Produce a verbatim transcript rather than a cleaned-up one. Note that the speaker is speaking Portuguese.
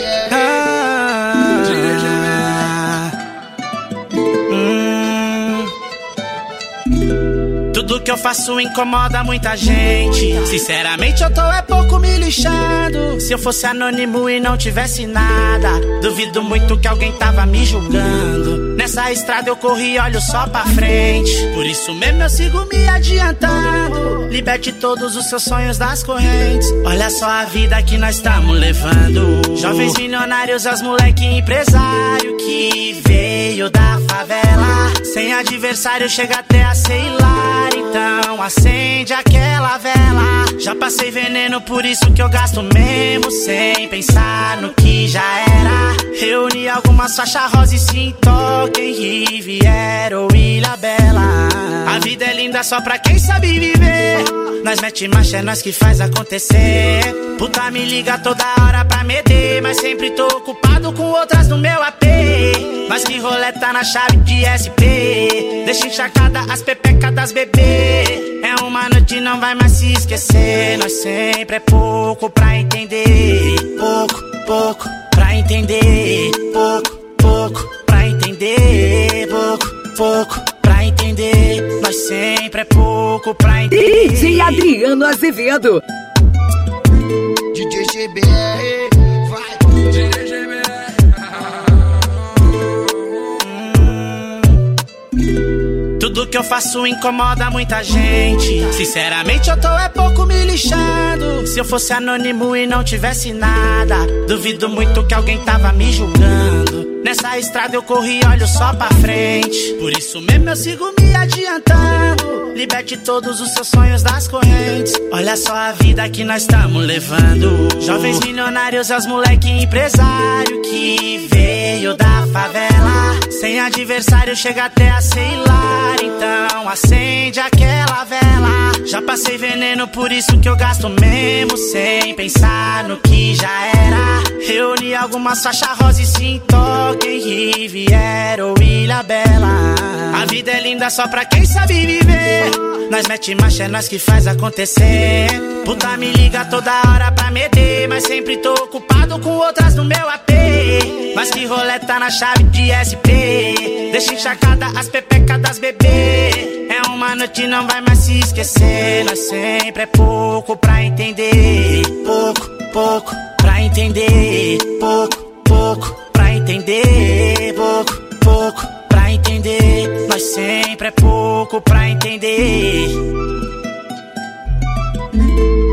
Ah, hum. Tudo que eu faço incomoda muita gente. Sinceramente eu tô é pouco me lixando. Se eu fosse anônimo e não tivesse nada, duvido muito que alguém tava me julgando. Nessa estrada eu corri, olho só pra frente. Por isso mesmo eu sigo me adiantando. Liberte todos os seus sonhos das correntes. Olha só a vida que nós estamos levando. Jovens milionários, as moleque empresário que veio da favela. Sem adversário chega até a ser hilário. Então acende aquela vela. Já passei veneno, por isso que eu gasto mesmo sem pensar no que já era. Reuni algumas faixas rosa e sim toquem Riviera ou Ilha Bela. A vida é linda só pra quem sabe viver. Nós mete marcha, é nós que faz acontecer. Puta me liga toda hora pra meter, mas sempre tô ocupado com outras no meu A P. Mas que roleta na chave de S P. Deixa encharcada as pepecas das bebê. É uma noite, não vai mais se esquecer. Nós sempre é pouco pra entender. Pouco, pouco pra entender. Pouco, pouco pra entender. Pouco, pouco pra entender. Nós sempre é pouco pra entender. D J Adriano Azevedo. D J G B R, vai. D J G B R. Tudo que eu faço incomoda muita gente. Sinceramente eu tô é pouco me lixando. Se eu fosse anônimo e não tivesse nada, duvido muito que alguém tava me julgando. Nessa estrada eu corri, olho só pra frente. Por isso mesmo eu sigo me adiantando. Liberte todos os seus sonhos das correntes. Olha só a vida que nós estamos levando. Jovens milionários, as moleque empresário que veio da favela. Sem adversário chega até a ser hilário. Então acende aquela vela. Já passei veneno, por isso que eu gasto mesmo sem pensar no que já era. Reuni algumas faixas rosa e sim toquem Riviera ou Ilha Bela. A vida é linda só pra quem sabe viver. Nós mete marcha, é nós que faz acontecer. Puta me liga toda hora pra meter, mas sempre tô ocupado com outras no meu A P. Mas que roleta na chave de S P. Deixa encharcada as pepecas das bebê. É uma noite, não vai mais se esquecer. Nós sempre é pouco pra entender. Pouco, pouco pra entender. Pouco, pouco pra entender. Pouco, pouco pra entender. Nós sempre é pouco pra entender.